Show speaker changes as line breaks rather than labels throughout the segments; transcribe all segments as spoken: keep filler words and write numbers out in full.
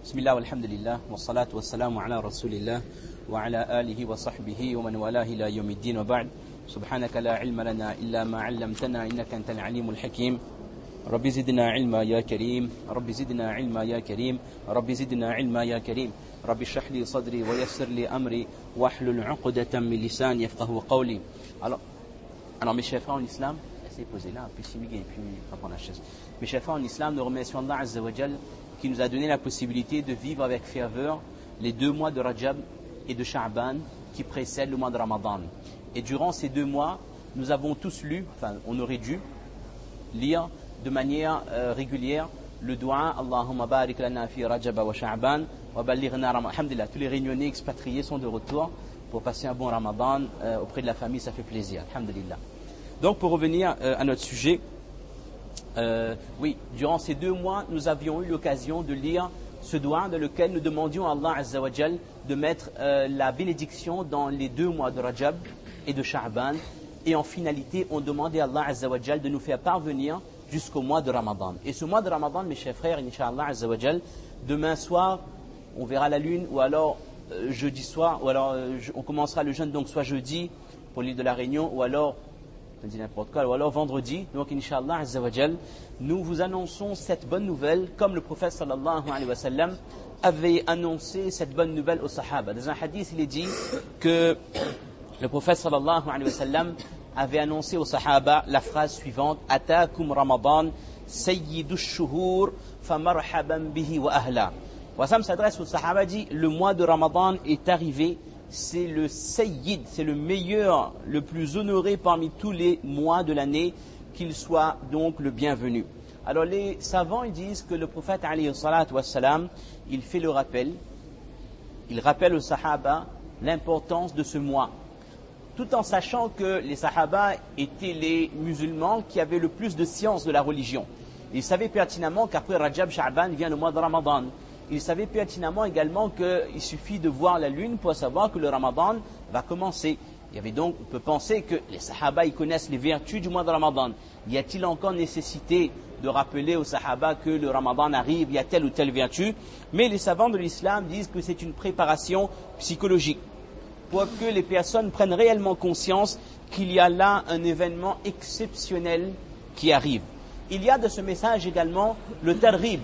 بسم الله والحمد لله والصلاة والسلام على رسول الله وعلى آله وصحبه ومن والاه إلى يوم الدين وبعد سبحانك لا علم لنا إلا ما علمتنا إنك أنت العليم الحكيم رب زدنا علما يا كريم رب زدنا علما يا كريم رب زدنا علما يا كريم رب اشرح لي صدري ويسر لي أمري واحلل عقدة من لساني يفقهوا قولي. Alors, alors mes chers frères en islam, essayez de poser là, puis Simigué, et puis on va prendre la chaise. Mes chers frères en islam, nous remercions Allah Azza wa Jal qui nous a donné la possibilité de vivre avec ferveur les deux mois de Rajab et de Sha'ban qui précèdent le mois de Ramadan. Et durant ces deux mois, nous avons tous lu, enfin on aurait dû lire de manière euh, régulière le doua Allahumma barik lana fi Rajab wa Sha'ban wa ballighna Ramadan. Alhamdulillah, tous les réunionnais expatriés sont de retour pour passer un bon Ramadan euh, auprès de la famille, ça fait plaisir. Alhamdulillah. Donc pour revenir euh, à notre sujet, Euh, oui, durant ces deux mois, nous avions eu l'occasion de lire ce doua dans lequel nous demandions à Allah Azza wa Jal de mettre euh, la bénédiction dans les deux mois de Rajab et de Sha'ban. Et en finalité, on demandait à Allah Azza wa Jal de nous faire parvenir jusqu'au mois de Ramadan. Et ce mois de Ramadan, mes chers frères, Inch'Allah Azza wa Jal, demain soir, on verra la lune, ou alors euh, jeudi soir, ou alors euh, on commencera le jeûne, donc soit jeudi pour l'île de la Réunion, ou alors dit n'importe quoi, ou alors vendredi. Donc Inch'Allah Azza wa Jal, nous vous annonçons cette bonne nouvelle comme le prophète sallallahu alayhi wa sallam avait annoncé cette bonne nouvelle aux sahaba. Dans un hadith, il est dit que le prophète sallallahu alayhi wa sallam avait annoncé aux sahaba la phrase suivante: Atakum Ramadan sayyidu shuhur famarhaban bihi wa ahla. Wassam s'adresse aux sahaba, dit: le mois de Ramadan est arrivé, c'est le Sayyid, c'est le meilleur, le plus honoré parmi tous les mois de l'année, qu'il soit donc le bienvenu. Alors les savants ils disent que le prophète alayhi salatu wassalam, il fait le rappel, il rappelle aux sahaba l'importance de ce mois, tout en sachant que les sahaba étaient les musulmans qui avaient le plus de science de la religion. Ils savaient pertinemment qu'après Rajab, Sha'ban vient le mois de Ramadan. Il savait pertinemment également qu'il suffit de voir la lune pour savoir que le Ramadan va commencer. Il y avait donc, on peut penser que les Sahaba ils connaissent les vertus du mois de Ramadan. Y a-t-il encore nécessité de rappeler aux Sahaba que le Ramadan arrive, il y a telle ou telle vertu? Mais les savants de l'islam disent que c'est une préparation psychologique pour que les personnes prennent réellement conscience qu'il y a là un événement exceptionnel qui arrive. Il y a de ce message également le targhib,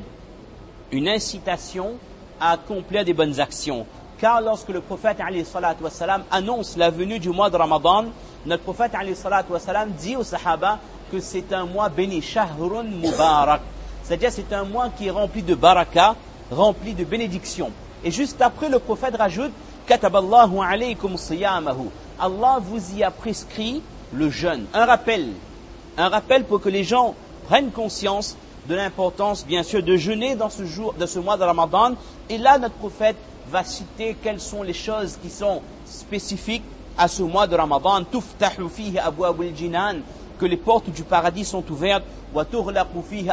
une incitation à accomplir des bonnes actions. Car lorsque le prophète alayhi salatu wassalam annonce la venue du mois de Ramadan, notre prophète alayhi salatu wassalam dit aux sahaba que c'est un mois béni, shahrun mubarak. C'est-à-dire c'est un mois qui est rempli de baraka, rempli de bénédictions. Et juste après, le prophète rajoute: Kataballahu alaykum siyamahu. Allah vous y a prescrit le jeûne. Un rappel, un rappel pour que les gens prennent conscience de l'importance, bien sûr, de jeûner dans ce jour, dans ce mois de Ramadan. Et là, notre prophète va citer quelles sont les choses qui sont spécifiques à ce mois de Ramadan. Tuftahu fihi abwabul jinan, que les portes du paradis sont ouvertes. Wa tughlaqu fihi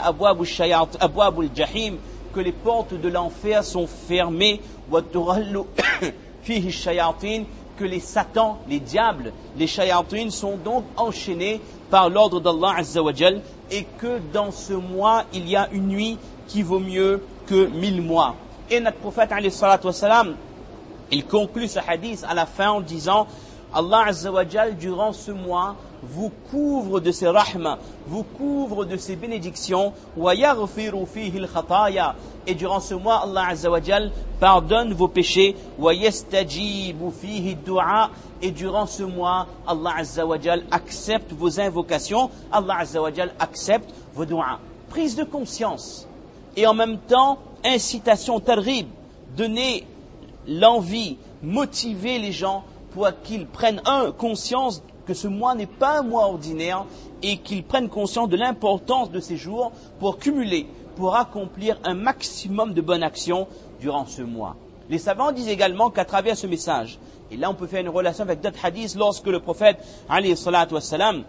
abwabul jahim, que les portes de l'enfer sont fermées. Wa tughallu fihi shayatin, que les satans, les diables, les shayatin sont donc enchaînés par l'ordre d'Allah Azza wa Jal, et que dans ce mois, il y a une nuit qui vaut mieux que mille mois. Et notre prophète, alayhi salatu wassalam, il conclut ce hadith à la fin en disant: Allah Azza wa Jal, durant ce mois, vous couvre de ses rahmas, vous couvre de ses bénédictions, wa yaghfiru fihi al-khataya, et durant ce mois, Allah Azza wa Jal pardonne vos péchés, wa yastajibu fihi ad-du'a, et durant ce mois, Allah Azza wa Jal accepte vos invocations, Allah Azza wa Jal accepte vos du'as. Prise de conscience et en même temps incitation, targhib, donner l'envie, motiver les gens pour qu'ils prennent un conscience que ce mois n'est pas un mois ordinaire et qu'ils prennent conscience de l'importance de ces jours pour cumuler, pour accomplir un maximum de bonnes actions durant ce mois. Les savants disent également qu'à travers ce message, et là on peut faire une relation avec d'autres hadiths, lorsque le prophète alayhi salatu wassalam,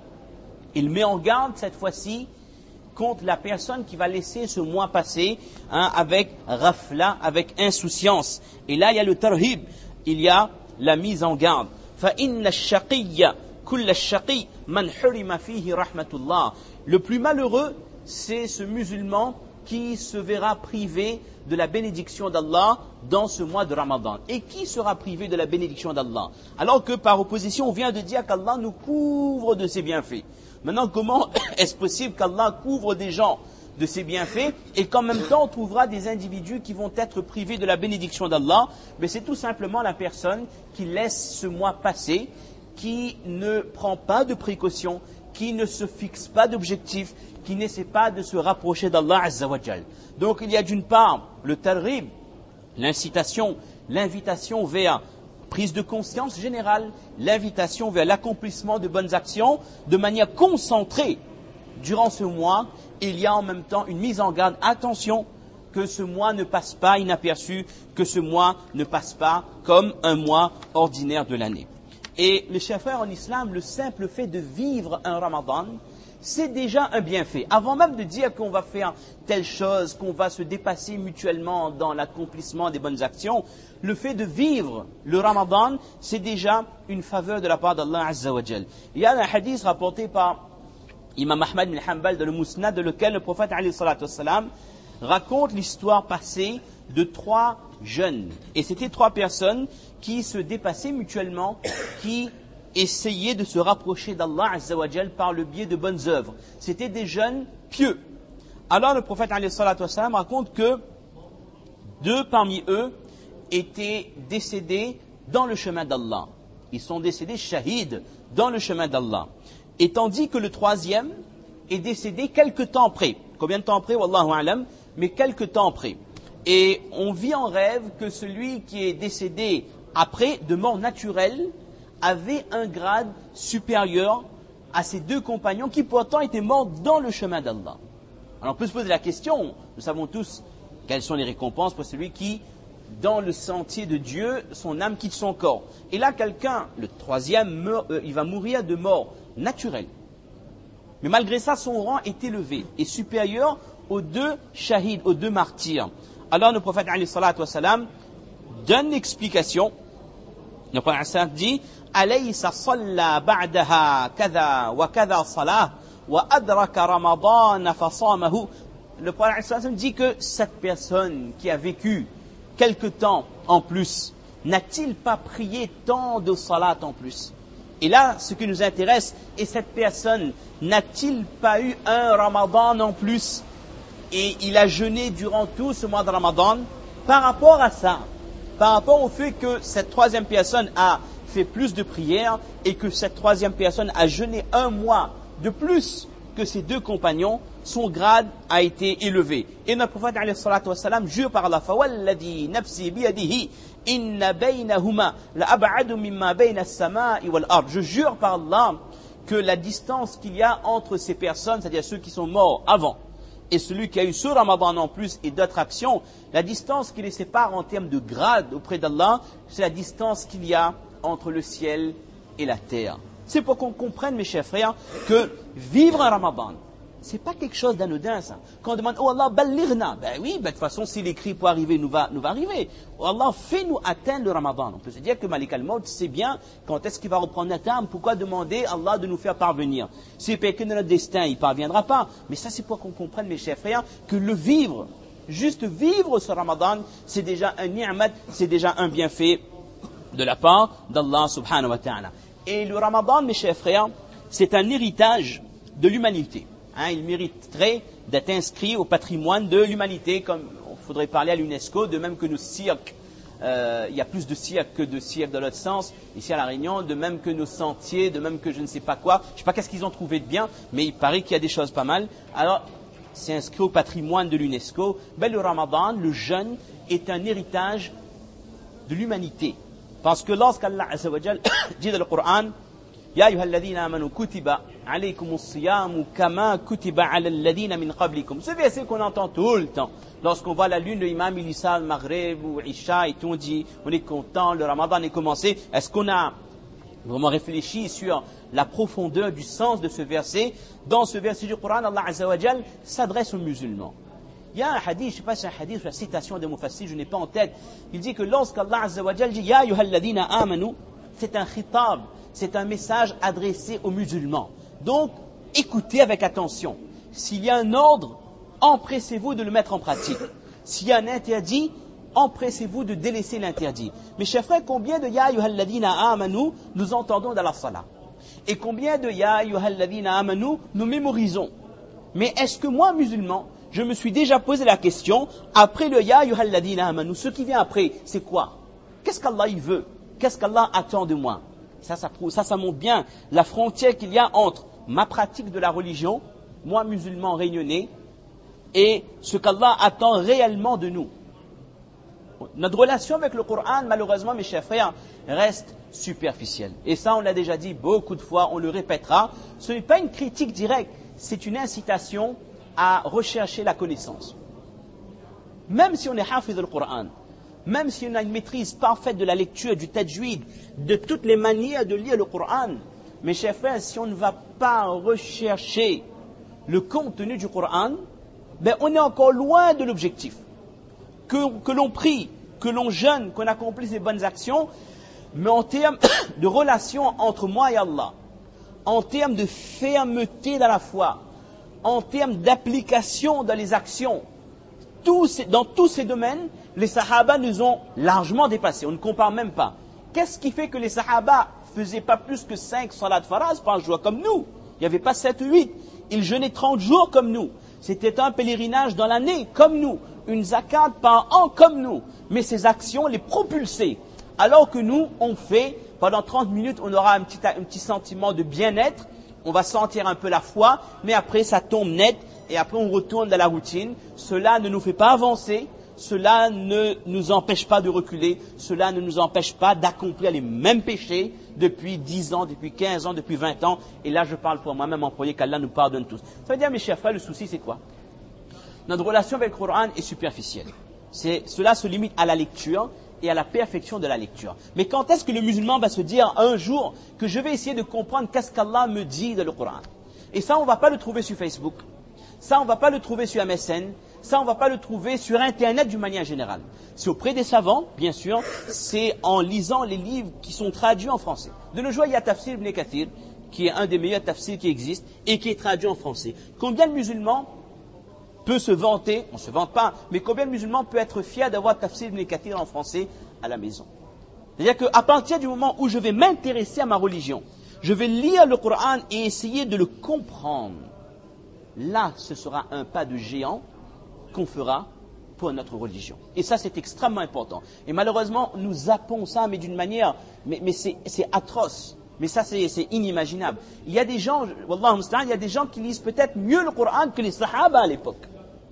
il met en garde cette fois-ci contre la personne qui va laisser ce mois passer hein, avec rafla, avec insouciance. Et là il y a le tarhib, il y a la mise en garde. فَإِنَّ الشَّقِيَّ كُلَّ الشَّقِيِّ مَنْ حُرِمَ فِيهِ رَحْمَةُ اللَّهِ. Le plus malheureux, c'est ce musulman qui se verra privé de la bénédiction d'Allah dans ce mois de Ramadan. Et qui sera privé de la bénédiction d'Allah? Alors que par opposition, on vient de dire qu'Allah nous couvre de ses bienfaits. Maintenant, comment est-ce possible qu'Allah couvre des gens de ses bienfaits et qu'en même temps on trouvera des individus qui vont être privés de la bénédiction d'Allah? Mais c'est tout simplement la personne qui laisse ce mois passer, qui ne prend pas de précautions, qui ne se fixe pas d'objectifs, qui n'essaie pas de se rapprocher d'Allah Azza wa Jal. Donc il y a d'une part le targhib, l'incitation, l'invitation vers prise de conscience générale, l'invitation vers l'accomplissement de bonnes actions de manière concentrée durant ce mois. Il y a en même temps une mise en garde. Attention, que ce mois ne passe pas inaperçu, que ce mois ne passe pas comme un mois ordinaire de l'année. Et les chers frères en islam, le simple fait de vivre un Ramadan, c'est déjà un bienfait. Avant même de dire qu'on va faire telle chose, qu'on va se dépasser mutuellement dans l'accomplissement des bonnes actions, le fait de vivre le Ramadan, c'est déjà une faveur de la part d'Allah Azza wa Jal. Il y a un hadith rapporté par Imam Ahmad bin Hanbal dans le Musnad, dans lequel le prophète alayhi salatu wassalam raconte l'histoire passée de trois jeunes. Et c'était trois personnes qui se dépassaient mutuellement, qui essayaient de se rapprocher d'Allah Azza wa Jal par le biais de bonnes œuvres. C'était des jeunes pieux. Alors le prophète alayhi salatu wassalam raconte que deux parmi eux étaient décédés dans le chemin d'Allah. Ils sont décédés shahids dans le chemin d'Allah. Et tandis que le troisième est décédé quelque temps après. Combien de temps après, wallahu a'lam, mais quelque temps après. Et on vit en rêve que celui qui est décédé après, de mort naturelle, avait un grade supérieur à ses deux compagnons qui pourtant étaient morts dans le chemin d'Allah. Alors on peut se poser la question, nous savons tous quelles sont les récompenses pour celui qui, dans le sentier de Dieu, son âme quitte son corps. Et là, quelqu'un, le troisième, meurt, euh, il va mourir de mort naturelle. Mais malgré ça, son rang est élevé et supérieur aux deux shahids, aux deux martyrs. Alors le prophète alayhi salatu wassalam donne l'explication. Le prophète dit alaysa salla ba'daha kadha wa kadha salah wa adraka ramadan fa samahu. Le prophète dit que cette personne qui a vécu quelque temps en plus, n'a-t-il pas prié tant de salat en plus? Et là, ce qui nous intéresse, et cette personne, n'a-t-il pas eu un Ramadan en plus? Et il a jeûné durant tout ce mois de Ramadan. Par rapport à ça, par rapport au fait que cette troisième personne a fait plus de prières et que cette troisième personne a jeûné un mois de plus que ses deux compagnons, son grade a été élevé. Et notre prophète alayhi salatu wassalam jure par Allah, fawalladhi nafsi biyadihi inna baynahuma la ab'adu mimma bayna as-sama'i wal ard. Je jure par Allah que la distance qu'il y a entre ces personnes, c'est-à-dire ceux qui sont morts avant et celui qui a eu ce Ramadan en plus et d'autres actions, la distance qui les sépare en termes de grade auprès d'Allah, c'est la distance qu'il y a entre le ciel et la terre. C'est pour qu'on comprenne, mes chers frères, que vivre un Ramadan, c'est pas quelque chose d'anodin, ça. Quand on demande, oh Allah, ballighna, ben oui, ben de toute façon, si l'écrit pour arriver nous va, nous va arriver. Oh Allah, fais-nous atteindre le Ramadan. On peut se dire que Malik al-Maut sait bien quand est-ce qu'il va reprendre notre âme, pourquoi demander à Allah de nous faire parvenir. S'il n'est que de notre destin, il ne parviendra pas. Mais ça, c'est pour qu'on comprenne, mes chers frères, que le vivre, juste vivre ce Ramadan, c'est déjà un ni'mat, c'est déjà un bienfait de la part d'Allah subhanahu wa ta'ala. Et le Ramadan, mes chers frères, c'est un héritage de l'humanité. Hein, il mériterait d'être inscrit au patrimoine de l'humanité, comme il faudrait parler à l'UNESCO, de même que nos cirques. Euh, il y a plus de cirques que de cirques dans l'autre sens, ici à La Réunion, de même que nos sentiers, de même que je ne sais pas quoi. Je ne sais pas qu'est-ce qu'ils ont trouvé de bien, mais il paraît qu'il y a des choses pas mal. Alors, c'est inscrit au patrimoine de l'UNESCO. Ben, le Ramadan, le jeûne, est un héritage de l'humanité. Parce que lorsqu'Allah Azza wa Jal dit dans le Coran, Ya ayyuha alladhina amanu kutiba alaykumus siyamu kama kutiba ala alladhina min qablikum. Ce verset qu'on entend tout le temps. Lorsqu'on voit la lune, l'imam il lit ça, le Maghreb ou Isha, et tout, on dit, on est content, le Ramadan est commencé. Est-ce qu'on a vraiment réfléchi sur la profondeur du sens de ce verset? Dans ce verset du Coran, Allah Azza wa Jal s'adresse aux musulmans. Il y a un hadith, je ne sais pas si c'est un hadith ou la citation de Mufassir, je n'ai pas en tête. Il dit que lorsqu'Allah Azza wa Jal dit Ya ayyuhalladhina amanu, c'est un khitab, c'est un message adressé aux musulmans. Donc, écoutez avec attention. S'il y a un ordre, empressez-vous de le mettre en pratique. S'il y a un interdit, empressez-vous de délaisser l'interdit. Mes chers frères, combien de Ya ayyuhalladhina amanu nous entendons dans la salat? Et combien de Ya ayyuhalladhina amanu nous mémorisons? Mais est-ce que moi, musulman, je me suis déjà posé la question, après le Ya ayyuhalladhina amanu, ce qui vient après, c'est quoi? Qu'est-ce qu'Allah il veut? Qu'est-ce qu'Allah attend de moi? Ça, ça, ça, ça montre bien la frontière qu'il y a entre ma pratique de la religion, moi musulman réunionnais, et ce qu'Allah attend réellement de nous. Notre relation avec le Coran, malheureusement, mes chers frères, reste superficielle. Et ça, on l'a déjà dit beaucoup de fois, on le répétera. Ce n'est pas une critique directe, c'est une incitation à rechercher la connaissance. Même si on est hafiz du Coran, même si on a une maîtrise parfaite de la lecture, du tajwid, de toutes les manières de lire le Coran, mes chers frères, si on ne va pas rechercher le contenu du Coran, ben on est encore loin de l'objectif. Que, que l'on prie, que l'on jeûne, qu'on accomplisse les bonnes actions, mais en termes de relation entre moi et Allah, en termes de fermeté dans la foi, en termes d'application dans les actions, tous ces, dans tous ces domaines, les Sahaba nous ont largement dépassés. On ne compare même pas. Qu'est-ce qui fait que les Sahaba ne faisaient pas plus que cinq salat faraz par jour comme nous? Il n'y avait pas sept ou huit. Ils jeûnaient trente jours comme nous. C'était un pèlerinage dans l'année comme nous. Une zakat par an comme nous. Mais ces actions les propulsaient. Alors que nous, on fait, pendant trente minutes, on aura un petit, un petit sentiment de bien-être. On va sentir un peu la foi, mais après ça tombe net. Et après on retourne dans la routine. Cela ne nous fait pas avancer. Cela ne nous empêche pas de reculer. Cela ne nous empêche pas d'accomplir les mêmes péchés depuis dix ans, depuis quinze ans, depuis vingt ans. Et là, je parle pour moi-même, employé qu'Allah nous pardonne tous. Ça veut dire, mes chers frères, le souci, c'est quoi? Notre relation avec le Coran est superficielle. C'est, cela se limite à la lecture et à la perfection de la lecture. Mais quand est-ce que le musulman va se dire un jour que je vais essayer de comprendre qu'est-ce qu'Allah me dit dans le Coran? Et ça, on ne va pas le trouver sur Facebook. Ça, on ne va pas le trouver sur M S N. Ça, on ne va pas le trouver sur Internet d'une manière générale. C'est auprès des savants, bien sûr. C'est en lisant les livres qui sont traduits en français. De nos jours, il y a Tafsir Ibn Kathir, qui est un des meilleurs tafsirs qui existent et qui est traduit en français. Combien de musulmans peut se vanter, on ne se vante pas, mais combien de musulmans peut être fier d'avoir Tafsir Ibn Kathir en français à la maison? C'est-à-dire qu'à partir du moment où je vais m'intéresser à ma religion, je vais lire le Coran et essayer de le comprendre, là, ce sera un pas de géant qu'on fera pour notre religion. Et ça, c'est extrêmement important. Et malheureusement, nous zappons ça, mais d'une manière, mais, mais c'est, c'est atroce. Mais ça, c'est, c'est inimaginable. Il y a des gens, Wallahu musta'an, il y a des gens qui lisent peut-être mieux le Coran que les Sahaba à l'époque.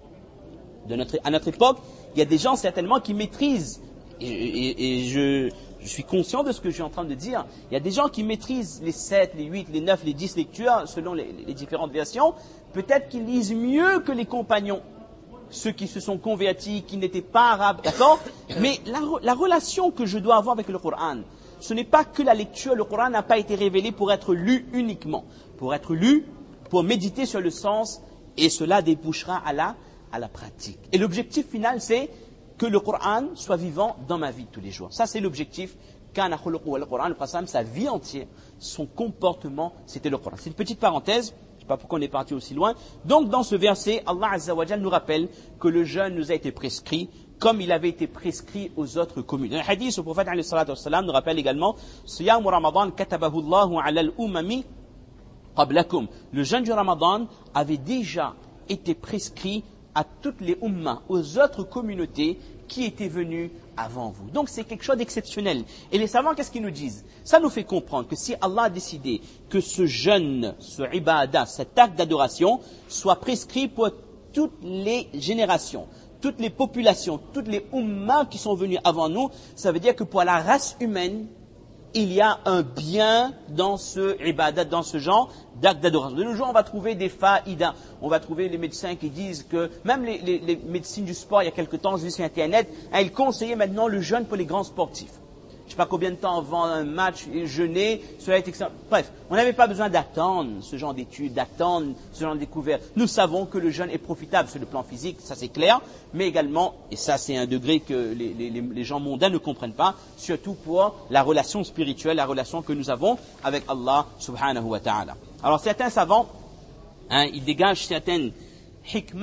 De notre, à notre époque, il y a des gens certainement qui maîtrisent, et, et, et je, je suis conscient de ce que je suis en train de dire, il y a des gens qui maîtrisent les sept, les huit, les neuf, les dix lectures, selon les, les différentes versions, peut-être qu'ils lisent mieux que les compagnons, ceux qui se sont convertis, qui n'étaient pas arabes, d'accord? Mais la, la relation que je dois avoir avec le Coran, ce n'est pas que la lecture, le Coran n'a pas été révélé pour être lu uniquement, pour être lu, pour méditer sur le sens, et cela débouchera à la, à la pratique. Et l'objectif final, c'est que le Coran soit vivant dans ma vie de tous les jours. Ça, c'est l'objectif. Kana khuluqu wal Coran, le Prophète, sa vie entière, son comportement, c'était le Coran. C'est une petite parenthèse. Je ne sais pas pourquoi on est parti aussi loin. Donc, dans ce verset, Allah Azza wa Jal nous rappelle que le jeûne nous a été prescrit comme il avait été prescrit aux autres communes. Un hadith, le prophète alayhi salatu wassalam nous rappelle également Siyamu Ramadan katabahu Allahu ala al-umami qablakum. Le jeûne du Ramadan avait déjà été prescrit à toutes les ummas, aux autres communautés qui étaient venues avant vous. Donc c'est quelque chose d'exceptionnel. Et les savants, qu'est-ce qu'ils nous disent? Ça nous fait comprendre que si Allah a décidé que ce jeûne, ce ibadah, cet acte d'adoration soit prescrit pour toutes les générations, toutes les populations, toutes les ummas qui sont venues avant nous, ça veut dire que pour la race humaine, il y a un bien dans ce ibadat, dans ce genre d'acte d'adoration. De nos jours, on va trouver des faïdas. On va trouver les médecins qui disent que, même les, les, les médecines du sport, il y a quelque temps, j'ai vu sur Internet, hein, ils conseillaient maintenant le jeûne pour les grands sportifs. Je ne sais pas combien de temps avant un match, jeûner, cela est excellent. Bref, on n'avait pas besoin d'attendre ce genre d'études, d'attendre ce genre de découvertes. Nous savons que le jeûne est profitable sur le plan physique, ça c'est clair, mais également, et ça c'est un degré que les, les, les gens mondains ne comprennent pas, surtout pour la relation spirituelle, la relation que nous avons avec Allah subhanahu wa ta'ala. Alors certains savants, hein, ils dégagent certaines hikmat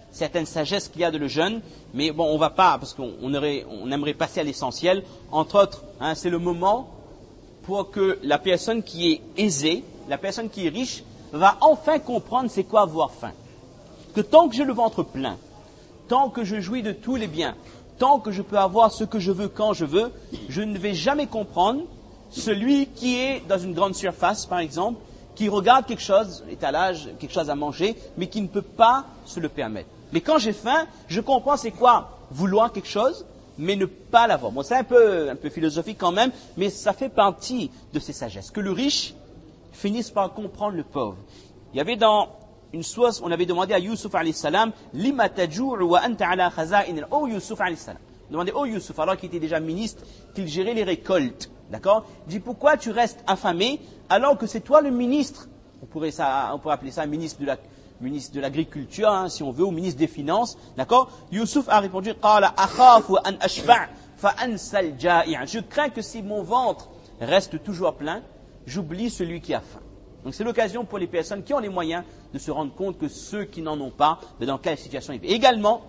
certaine sagesse qu'il y a de le jeûne, mais bon, on va pas, parce qu'on on aurait, on aimerait passer à l'essentiel. Entre autres, hein, c'est le moment pour que la personne qui est aisée, la personne qui est riche, va enfin comprendre c'est quoi avoir faim. Que tant que j'ai le ventre plein, tant que je jouis de tous les biens, tant que je peux avoir ce que je veux quand je veux, je ne vais jamais comprendre celui qui est dans une grande surface, par exemple, qui regarde quelque chose, l'étalage, quelque chose à manger, mais qui ne peut pas se le permettre. Mais quand j'ai faim, je comprends c'est quoi vouloir quelque chose, mais ne pas l'avoir. Bon, c'est un peu, un peu philosophique quand même, mais ça fait partie de ces sagesses. Que le riche finisse par comprendre le pauvre. Il y avait dans une source, on avait demandé à Youssouf alayhi salam, lima tajou'u wa anta ala khaza'in. Oh Youssouf alayhi salam. On demandait, oh Youssouf, alors qu'il était déjà ministre, qu'il gérait les récoltes. D'accord? Il dit, pourquoi tu restes affamé alors que c'est toi le ministre? On pourrait, ça, on pourrait appeler ça ministre de la, ministre de l'agriculture, hein, si on veut, ou ministre des finances. D'accord? Youssouf a répondu, qala akhafu an ashba' fa ansa al-ja'i'. Je crains que si mon ventre reste toujours plein, j'oublie celui qui a faim. Donc c'est l'occasion pour les personnes qui ont les moyens de se rendre compte que ceux qui n'en ont pas, mais dans quelle situation ils vivent. Également,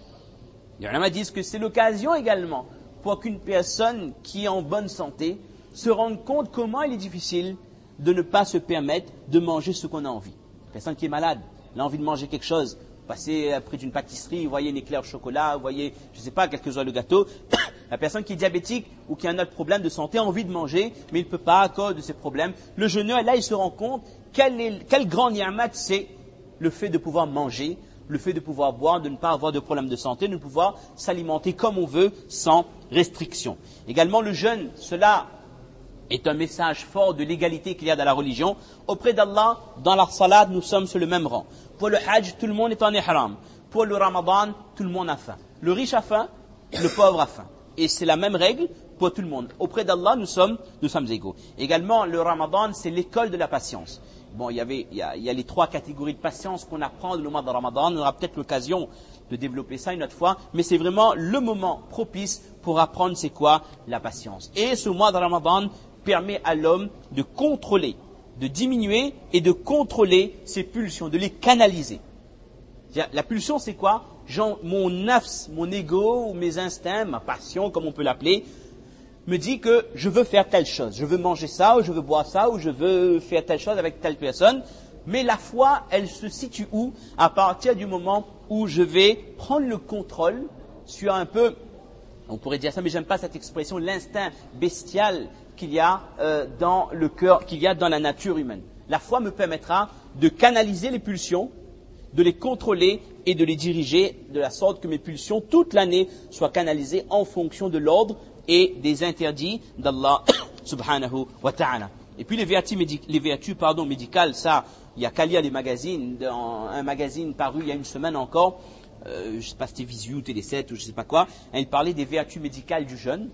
les ulama disent que c'est l'occasion également pour qu'une personne qui est en bonne santé se rende compte comment il est difficile de ne pas se permettre de manger ce qu'on a envie. Une personne qui est malade, elle a envie de manger quelque chose, passer près d'une pâtisserie, vous voyez une éclair au chocolat, vous voyez, je ne sais pas, quelques oies de gâteau. La personne qui est diabétique ou qui a un autre problème de santé a envie de manger, mais il ne peut pas à cause de ses problèmes. Le jeûneur, là, il se rend compte quel, est, quel grand ni'mat c'est le fait de pouvoir manger, le fait de pouvoir boire, de ne pas avoir de problème de santé, de pouvoir s'alimenter comme on veut, sans restriction. Également, le jeûne, cela est un message fort de l'égalité qu'il y a dans la religion. Auprès d'Allah, dans la salat, nous sommes sur le même rang. Pour le hajj, tout le monde est en ihram. Pour le ramadan, tout le monde a faim. Le riche a faim, le pauvre a faim. Et c'est la même règle pour tout le monde. Auprès d'Allah, nous sommes, nous sommes égaux. Également, le ramadan, c'est l'école de la patience. Bon, il y avait, il y a, il y a les trois catégories de patience qu'on apprend dans le mois de Ramadan. On aura peut-être l'occasion de développer ça une autre fois. Mais c'est vraiment le moment propice pour apprendre c'est quoi la patience. Et ce mois de Ramadan permet à l'homme de contrôler, de diminuer et de contrôler ses pulsions, de les canaliser. La pulsion, c'est quoi? Genre, mon nafs, mon ego, ou mes instincts, ma passion, comme on peut l'appeler, me dit que je veux faire telle chose. Je veux manger ça, ou je veux boire ça, ou je veux faire telle chose avec telle personne. Mais la foi, elle se situe où? À partir du moment où je vais prendre le contrôle sur un peu, on pourrait dire ça, mais j'aime pas cette expression, l'instinct bestial qu'il y a euh, dans le cœur, qu'il y a dans la nature humaine. La foi me permettra de canaliser les pulsions, de les contrôler et de les diriger de la sorte que mes pulsions, toute l'année, soient canalisées en fonction de l'ordre et des interdits d'Allah subhanahu wa ta'ala. Et puis les vertus, médic- les vertus pardon, médicales, ça, il n'y a qu'à lire les magazines. Dans un magazine paru il y a une semaine encore, euh, je ne sais pas si c'était Visu, Télé sept ou je ne sais pas quoi, hein, il parlait des vertus médicales du jeûne.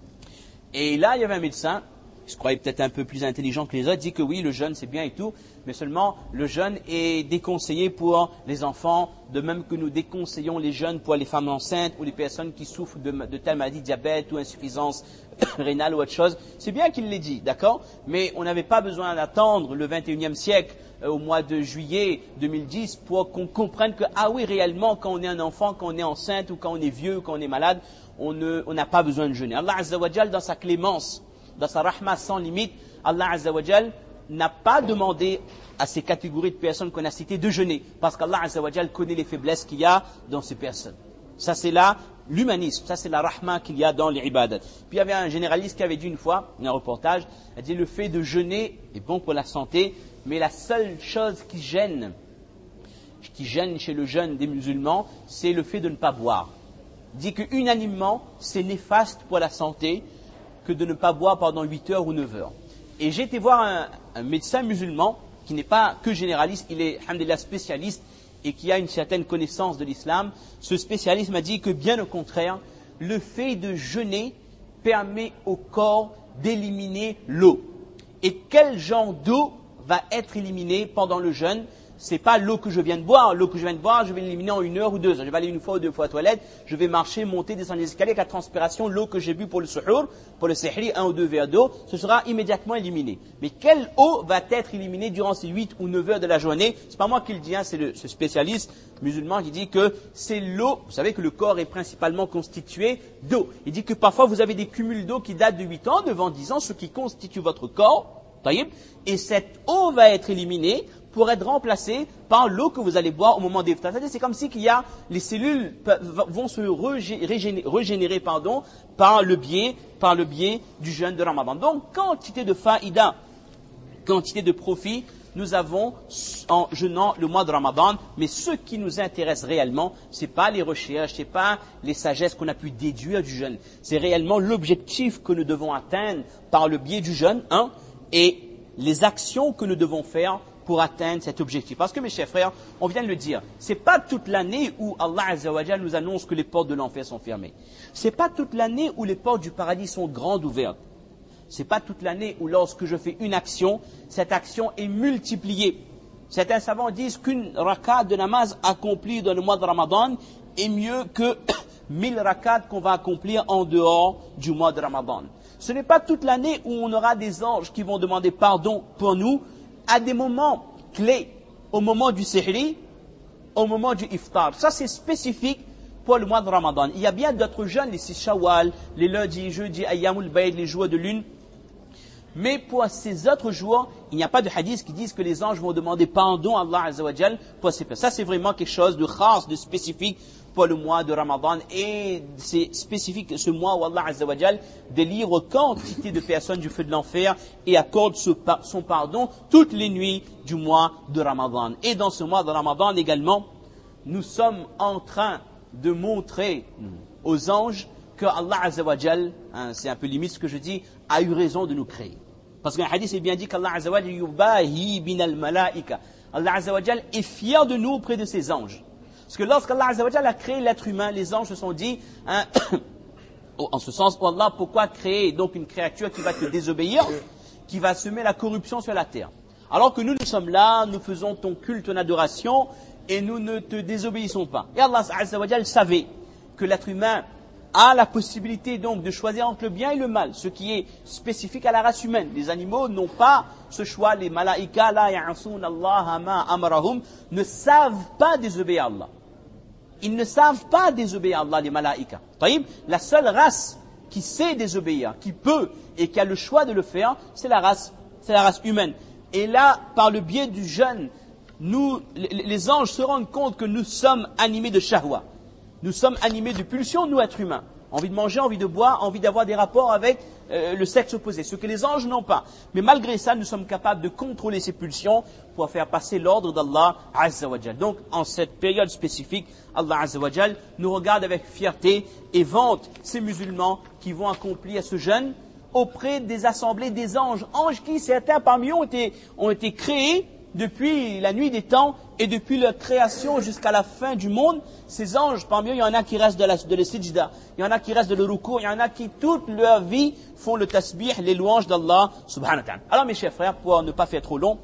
Et là, il y avait un médecin, il se croyait peut-être un peu plus intelligent que les autres, il dit que oui, le jeûne c'est bien et tout, mais seulement le jeûne est déconseillé pour les enfants, de même que nous déconseillons les jeûnes pour les femmes enceintes ou les personnes qui souffrent de, de telle maladie, diabète ou insuffisance rénale ou autre chose. C'est bien qu'il l'ait dit, d'accord? Mais on n'avait pas besoin d'attendre le vingt et unième siècle, euh, au mois de juillet deux mille dix, pour qu'on comprenne que, ah oui, réellement, quand on est un enfant, quand on est enceinte ou quand on est vieux, quand on est malade, on ne, on n'a pas besoin de jeûner. Allah Azza wa Jal, dans sa clémence, dans sa rahma sans limite, Allah Azza wa Jal n'a pas demandé à ces catégories de personnes qu'on a citées de jeûner, parce qu'Allah Azza wa Jal connaît les faiblesses qu'il y a dans ces personnes. Ça c'est là l'humanisme, ça c'est la rahma qu'il y a dans les ibadat. Puis il y avait un généraliste qui avait dit une fois, dans un reportage, il a dit le fait de jeûner est bon pour la santé, mais la seule chose qui gêne, qui gêne chez le jeûne des musulmans, c'est le fait de ne pas boire. Il dit que unanimement, c'est néfaste pour la santé que de ne pas boire pendant huit heures ou neuf heures. Et j'ai été voir un, un médecin musulman qui n'est pas que généraliste, il est, alhamdulillah, spécialiste et qui a une certaine connaissance de l'islam. Ce spécialiste m'a dit que bien au contraire, le fait de jeûner permet au corps d'éliminer l'eau. Et quel genre d'eau va être éliminée pendant le jeûne? c'est pas l'eau que je viens de boire. L'eau que je viens de boire, je vais l'éliminer en une heure ou deux heures. Je vais aller une fois ou deux fois aux toilettes, je vais marcher, monter, descendre les escaliers avec la transpiration. L'eau que j'ai bu pour le suhour, pour le sihri, un ou deux verres d'eau, ce sera immédiatement éliminé. Mais quelle eau va être éliminée durant ces huit ou neuf heures de la journée? C'est pas moi qui le dis, hein, c'est le ce spécialiste musulman qui dit que c'est l'eau. Vous savez que le corps est principalement constitué d'eau. Il dit que parfois vous avez des cumuls d'eau qui datent de huit ans, neuf ans, dix ans, ce qui constitue votre corps. Et cette eau va être éliminée pour être remplacée par l'eau que vous allez boire au moment des iftar. C'est-à-dire, c'est comme si qu'il y a, les cellules vont se régénérer, régénérer pardon, par le biais, par le biais du jeûne de Ramadan. Donc, quantité de faïda, quantité de profit, nous avons en jeûnant le mois de Ramadan, mais ce qui nous intéresse réellement, c'est pas les recherches, c'est pas les sagesses qu'on a pu déduire du jeûne. C'est réellement l'objectif que nous devons atteindre par le biais du jeûne, hein, et les actions que nous devons faire pour atteindre cet objectif. Parce que mes chers frères, on vient de le dire, c'est pas toute l'année où Allah Azza wa Jalla nous annonce que les portes de l'enfer sont fermées. C'est pas toute l'année où les portes du paradis sont grandes ouvertes. C'est pas toute l'année où lorsque je fais une action, cette action est multipliée. Certains savants disent qu'une rakat de namaz accomplie dans le mois de Ramadan est mieux que mille rakats qu'on va accomplir en dehors du mois de Ramadan. Ce n'est pas toute l'année où on aura des anges qui vont demander pardon pour nous à des moments clés, au moment du sihri, au moment du iftar. Ça, c'est spécifique pour le mois de Ramadan. Il y a bien d'autres jeûnes, les six Shawwal, les lundis, jeudis, Ayyamul Bayd, les jours de lune. Mais pour ces autres jours, il n'y a pas de hadith qui disent que les anges vont demander pardon à Allah Azza wa Jal pour ces personnes. Ça, c'est vraiment quelque chose de khas, de spécifique pour le mois de Ramadan. Et c'est spécifique ce mois où Allah Azza wa Jal délivre quantité de personnes du feu de l'enfer et accorde son pardon toutes les nuits du mois de Ramadan. Et dans ce mois de Ramadan également, nous sommes en train de montrer aux anges que Allah Azza wa Jal, hein, c'est un peu limite ce que je dis, a eu raison de nous créer. Parce qu'un hadith est bien dit qu'Allah Azza wa Jal yubahi binal malaika. Allah Azza wa Jal est fier de nous auprès de ses anges. Parce que lorsqu'Allah Azza wa Jal a créé l'être humain, les anges se sont dit, hein, en ce sens, oh Allah, pourquoi créer donc une créature qui va te désobéir, qui va semer la corruption sur la terre? Alors que nous, nous sommes là, nous faisons ton culte, ton adoration, et nous ne te désobéissons pas. Et Allah Azza wa Jal savait que l'être humain a la possibilité donc de choisir entre le bien et le mal, ce qui est spécifique à la race humaine. Les animaux n'ont pas ce choix, les malaïka, la ya'asoun Allah ma amarahum, ne savent pas désobéir à Allah. Ils ne savent pas désobéir à Allah, les malaïka. La seule race qui sait désobéir, qui peut et qui a le choix de le faire, c'est la race, c'est la race humaine. Et là, par le biais du jeûne, nous, les anges se rendent compte que nous sommes animés de shahwa. Nous sommes animés de pulsions, nous, êtres humains. Envie de manger, envie de boire, envie d'avoir des rapports avec euh, le sexe opposé. Ce que les anges n'ont pas. Mais malgré ça, nous sommes capables de contrôler ces pulsions pour faire passer l'ordre d'Allah Azza wa Jal. Donc, en cette période spécifique, Allah Azza wa Jal nous regarde avec fierté et vante ces musulmans qui vont accomplir ce jeûne auprès des assemblées des anges. Anges qui, certains parmi eux, ont été, ont été créés depuis la nuit des temps et depuis leur création jusqu'à la fin du monde. Ces anges, parmi eux, il y en a qui restent de, la, de le sijda, il y en a qui restent de le ruku, il y en a qui toute leur vie font le tasbih, les louanges d'Allah subhanahu wa ta'ala. Alors mes chers frères, pour ne pas faire trop long,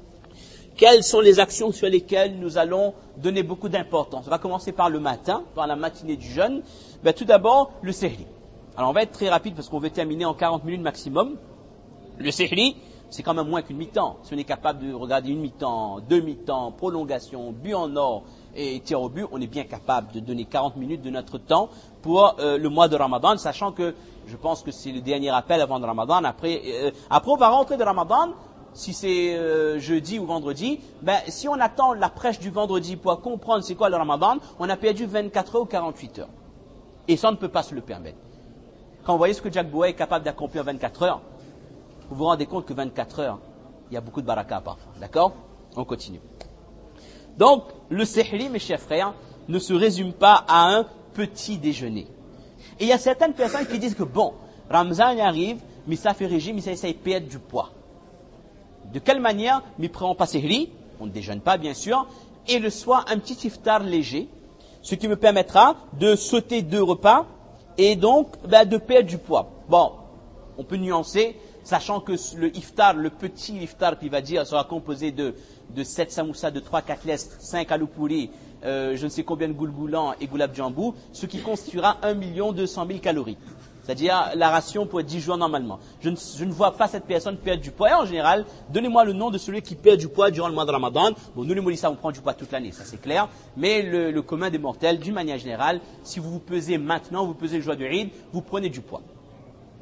quelles sont les actions sur lesquelles nous allons donner beaucoup d'importance? On va commencer par le matin, par la matinée du jeûne. Ben, tout d'abord, le sihri. Alors on va être très rapide parce qu'on veut terminer en quarante minutes maximum. Le sihri, c'est quand même moins qu'une mi-temps. Si on est capable de regarder une mi-temps, deux mi-temps, prolongation, but en or et tir au but, on est bien capable de donner quarante minutes de notre temps pour euh, le mois de Ramadan, sachant que je pense que c'est le dernier appel avant le Ramadan. Après, euh, après on va rentrer de Ramadan, si c'est euh, jeudi ou vendredi. Ben, si on attend la prêche du vendredi pour comprendre c'est quoi le Ramadan, on a perdu vingt-quatre heures ou quarante-huit heures. Et ça, on ne peut pas se le permettre. Quand vous voyez ce que Jack Bowie est capable d'accomplir en vingt-quatre heures, vous vous rendez compte que vingt-quatre heures, il y a beaucoup de baraka parfois. D'accord? On continue. Donc, le sihri, mes chers frères, ne se résume pas à un petit déjeuner. Et il y a certaines personnes qui disent que bon, Ramzan arrive, mais ça fait régime, mais ça essaye de perdre du poids. De quelle manière? Mais prenons pas sihri, on ne déjeune pas bien sûr, et le soir un petit iftar léger, ce qui me permettra de sauter deux repas et donc ben, de perdre du poids. Bon, on peut nuancer. sachant que le iftar, le petit iftar qu'il va dire, sera composé de, de sept samoussas, de trois katles, cinq alupuri, euh, je ne sais combien de goulgoulans et goulab jambou, ce qui constituera un million deux cent mille calories. C'est-à-dire la ration pour dix jours normalement. Je ne, je ne vois pas cette personne perdre du poids. Et en général, donnez-moi le nom de celui qui perd du poids durant le mois de Ramadan. Bon, nous les Moulissa, on prend du poids toute l'année, ça c'est clair. Mais le, le commun des mortels, d'une manière générale, si vous vous pesez maintenant, vous pesez le jour du Eid, vous prenez du poids. D'accord ?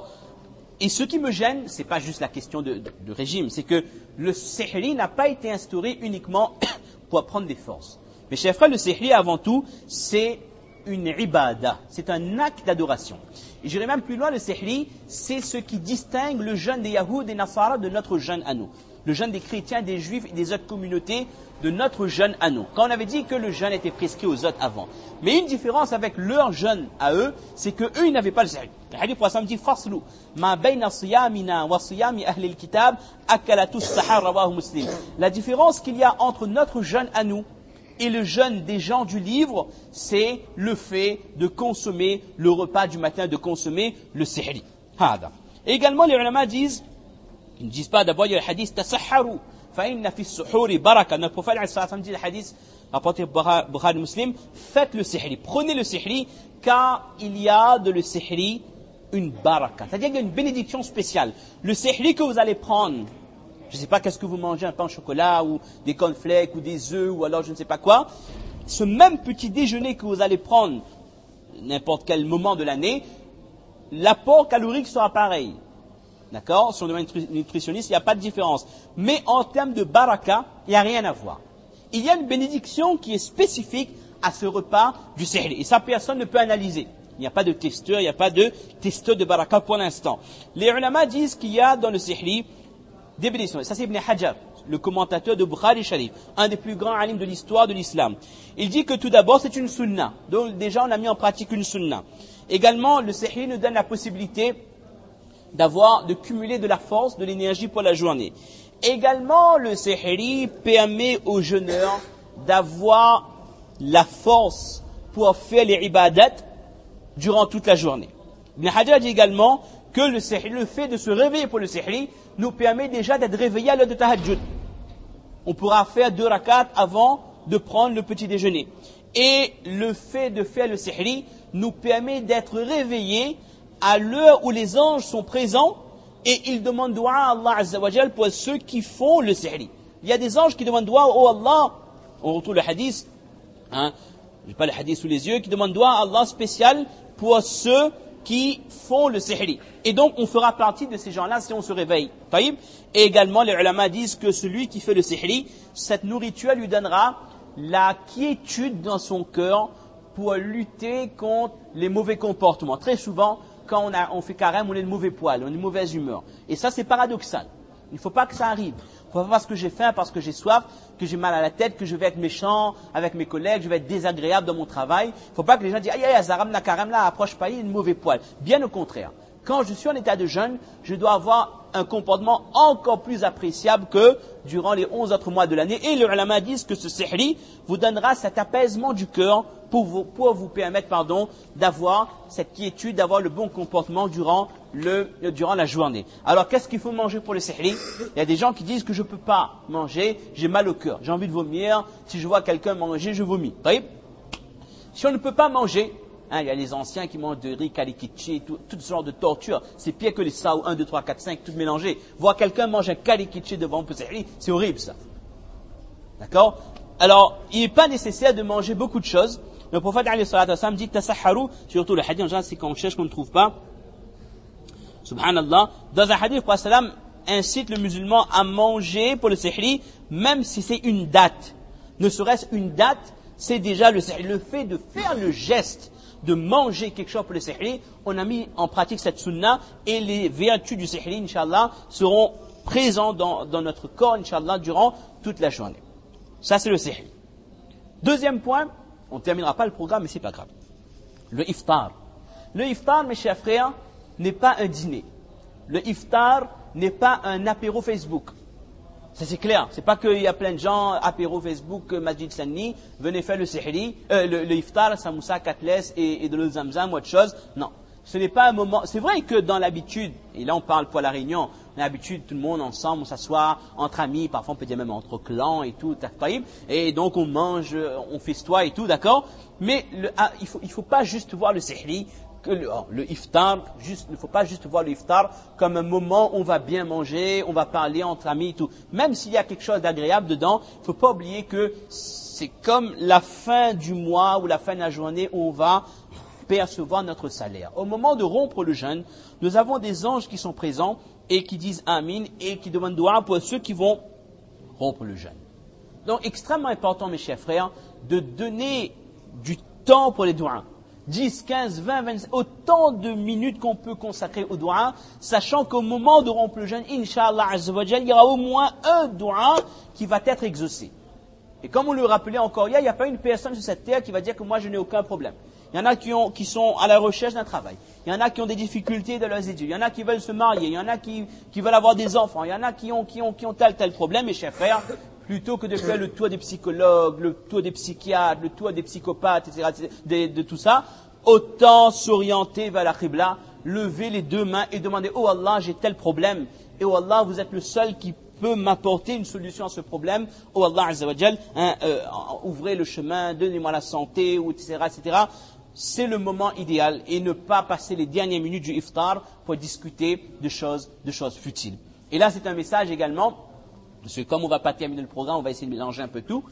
Et ce qui me gêne, c'est pas juste la question de, de, de régime, c'est que le sihri n'a pas été instauré uniquement pour apprendre des forces. Mes chers frères, le sihri, avant tout, c'est une ibada, c'est un acte d'adoration. Et j'irai même plus loin, le sihri, c'est ce qui distingue le jeûne des Yahoud et des Nasara de notre jeûne à nous. Le jeûne des chrétiens, des juifs et des autres communautés de notre jeûne à nous. Quand on avait dit que le jeûne était prescrit aux autres avant. Mais une différence avec leur jeûne à eux, c'est que eux ils n'avaient pas le sihri. Le hadith pour dit faslu ma bayna siyamina wa siyami ahli al-kitab akalatu as-sahar rawahu Muslim. La différence qu'il y a entre notre jeûne à nous et le jeûne des gens du livre, c'est le fait de consommer le repas du matin, de consommer le sihri. Hada. Et également, les ulama disent, ils ne disent pas d'abord, il y a le hadith, tasahharu, fa inna fi as-suhuri baraka. Notre prophète, alayhi salatu wa sallam, dit le hadith, rapporté par Bukhari Muslim, faites le sihri, prenez le sihri, car il y a de le sihri une baraka. C'est-à-dire qu'il y a une bénédiction spéciale. Le sihri que vous allez prendre, je ne sais pas qu'est-ce que vous mangez, un pain au chocolat ou des cornflakes ou des œufs ou alors je ne sais pas quoi. Ce même petit déjeuner que vous allez prendre n'importe quel moment de l'année, l'apport calorique sera pareil. D'accord ? Si on devient nutritionniste, il n'y a pas de différence. Mais en termes de baraka, il n'y a rien à voir. Il y a une bénédiction qui est spécifique à ce repas du sihri. Et ça, personne ne peut analyser. Il n'y a pas de testeur, il n'y a pas de testeur de baraka pour l'instant. Les ulama disent qu'il y a dans le sihri des bénédictions. Ça, c'est Ibn Hajar, le commentateur de Bukhari Sharif, un des plus grands alim de l'histoire de l'islam. Il dit que tout d'abord, c'est une sunna. Donc, déjà, on a mis en pratique une sunna. Également, le sihri nous donne la possibilité d'avoir, de cumuler de la force, de l'énergie pour la journée. Également, le sihri permet aux jeûneurs d'avoir la force pour faire les ibadat durant toute la journée. Ibn Hajar dit également que le sihri, le fait de se réveiller pour le sihri, nous permet déjà d'être réveillés à l'heure de tahajjud. On pourra faire deux rakats avant de prendre le petit déjeuner. Et le fait de faire le sihri nous permet d'être réveillés à l'heure où les anges sont présents et ils demandent dua à Allah Azza wa Jal pour ceux qui font le sihri. Il y a des anges qui demandent dua, oh Allah, on retrouve le hadith, hein, j'ai pas le hadith sous les yeux, qui demandent dua à Allah spécial pour ceux qui font le sihri. Et donc, on fera partie de ces gens-là si on se réveille. Taïb. Et également, les ulama disent que celui qui fait le sihri, cette nourriture lui donnera la quiétude dans son cœur pour lutter contre les mauvais comportements. Très souvent, quand on, a, on fait carême, on est de mauvais poil, on est de mauvaise humeur. Et ça, c'est paradoxal. Il ne faut pas que ça arrive. Il ne faut pas parce que j'ai faim, parce que j'ai soif, que j'ai mal à la tête, que je vais être méchant avec mes collègues, je vais être désagréable dans mon travail. Il ne faut pas que les gens disent « Aïe, aïe, Azaram, na carême là, approche pas, il est de mauvais poil. » Bien au contraire. Quand je suis en état de jeûne, je dois avoir un comportement encore plus appréciable que durant les onze autres mois de l'année. Et les ulama disent que ce sihri vous donnera cet apaisement du cœur pour vous, pour vous permettre pardon, d'avoir cette quiétude, d'avoir le bon comportement durant, le, durant la journée. Alors, qu'est-ce qu'il faut manger pour le sihri ? Il y a des gens qui disent que je ne peux pas manger, j'ai mal au cœur, j'ai envie de vomir, si je vois quelqu'un manger, je vomis. Si on ne peut pas manger, hein, il y a les anciens qui mangent de riz, kalikichi, tout, tout ce genre de torture, c'est pire que les saou, un, deux, trois, quatre, cinq, tout mélangé. Voir quelqu'un manger un kalikichi devant un sihri, c'est horrible ça. D'accord ? Alors, il n'est pas nécessaire de manger beaucoup de choses. Le prophète alayhi salatu wa sallam dit tasahharu, surtout le hadith en général c'est quand on cherche qu'on ne trouve pas. Subhanallah, dans un hadith le prophète sallam incite le musulman à manger pour le sihri même si c'est une date. Ne serait-ce une date, c'est déjà le sihri. Le fait de faire le geste de manger quelque chose pour le sihri, on a mis en pratique cette sunna et les vertus du sihri, inshallah, seront présentes dans, dans notre corps, inshallah, durant toute la journée. Ça c'est le sihri. Deuxième point, on ne terminera pas le programme, mais c'est pas grave. Le iftar. Le iftar, mes chers frères, n'est pas un dîner. Le iftar n'est pas un apéro Facebook. Ça c'est clair. C'est pas qu'il y a plein de gens, apéro Facebook, Masjid Sanni, venez faire le sihri, euh, le, le iftar, samoussa, katles et, et de l'eau zamzam ou autre chose. Non. Ce n'est pas un moment, c'est vrai que dans l'habitude, et là on parle pour la réunion, on a l'habitude, tout le monde ensemble, on s'assoit entre amis, parfois on peut dire même entre clans et tout, et donc on mange, on festoie et tout, d'accord? Mais le, ah, il faut, il faut pas juste voir le sihri, que le, oh, le iftar, juste, il ne faut pas juste voir le iftar comme un moment où on va bien manger, on va parler entre amis et tout. Même s'il y a quelque chose d'agréable dedans, il ne faut pas oublier que c'est comme la fin du mois ou la fin de la journée où on va percevoir notre salaire. Au moment de rompre le jeûne, nous avons des anges qui sont présents et qui disent Amin et qui demandent doua pour ceux qui vont rompre le jeûne. Donc, extrêmement important, mes chers frères, de donner du temps pour les douas. dix, quinze, vingt, vingt, autant de minutes qu'on peut consacrer au doua, sachant qu'au moment de rompre le jeûne, Inch'Allah Azza wa Jal, il y aura au moins un doua qui va être exaucé. Et comme on le rappelait encore hier, il n'y a pas une personne sur cette terre qui va dire que moi je n'ai aucun problème. Il y en a qui, ont, qui sont à la recherche d'un travail. Il y en a qui ont des difficultés dans leurs études. Il y en a qui veulent se marier. Il y en a qui, qui veulent avoir des enfants. Il y en a qui ont, qui ont, qui ont tel, tel problème. Mes chers frères, plutôt que de faire le tour des psychologues, le tour des psychiatres, le tour des psychopathes, et cetera, de, de tout ça, autant s'orienter vers la Qibla, lever les deux mains et demander « Oh Allah, j'ai tel problème. Et oh Allah, vous êtes le seul qui peut m'apporter une solution à ce problème. Oh Allah Azza wa Jal, hein, euh, ouvrez le chemin, donnez-moi la santé, et cetera, et cetera » C'est le moment idéal et ne pas passer les dernières minutes du iftar pour discuter de choses, de choses futiles. Et là, c'est un message également, parce que comme on ne va pas terminer le programme, on va essayer de mélanger un peu tout.